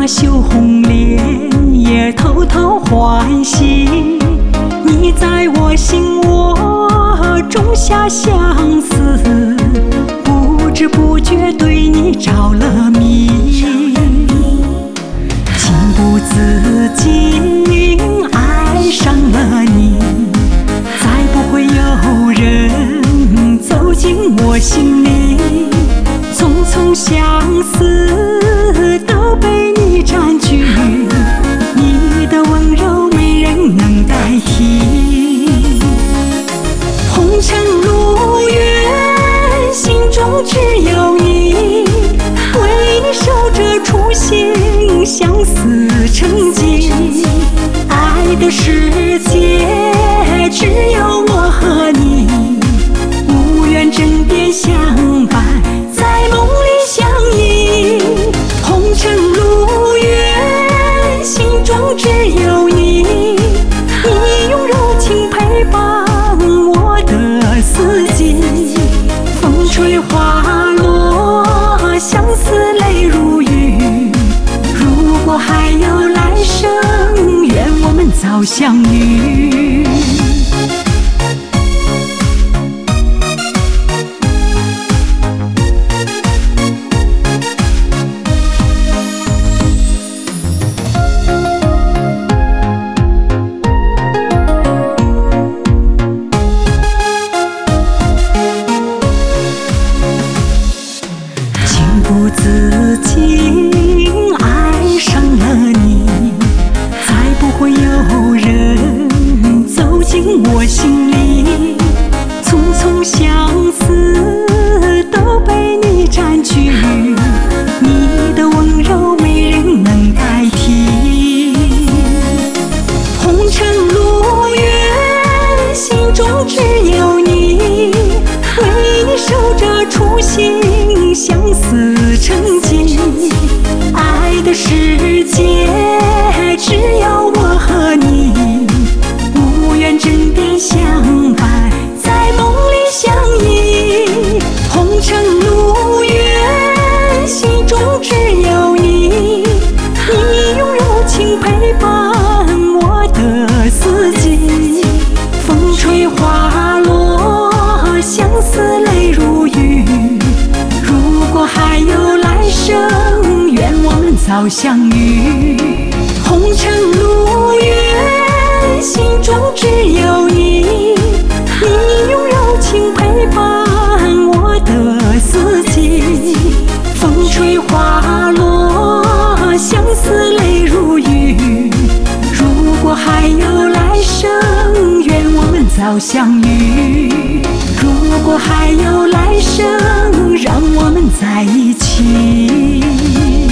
那羞红脸也偷偷欢喜，你在我心窝种下相思，不知不觉对你着了迷，情不自禁爱上了你，再不会有人走进我心里，匆匆相思都被你占据，你的温柔没人能代替。红尘路远，心中只有你，为你守着初心，相思成疾。爱的世界只有我和你，无缘枕边相伴，在梦里相依。红尘路远，心中只有你，你用柔情陪伴我的四季。风吹花落，相思泪如雨，如果还有来生，愿我们早相遇。不自禁爱上了你，再不会有人走进我心里，匆匆相思都被你占据，你的温柔没人能代替。红尘路远，心中只有你，为你守着初心，相思成疾。爱的世界只有我和你，无缘枕边相伴，在梦里相依。红尘路远，心中只有你，你用柔情陪伴我的四季。风吹花落，相思泪如雨，如果还有来生，愿我们早相遇。红尘路远，心中只有你，你用柔情陪伴我的四季。风吹花落，相思泪如雨，如果还有来生，愿我们早相遇。如果还有来生，让我们在一起。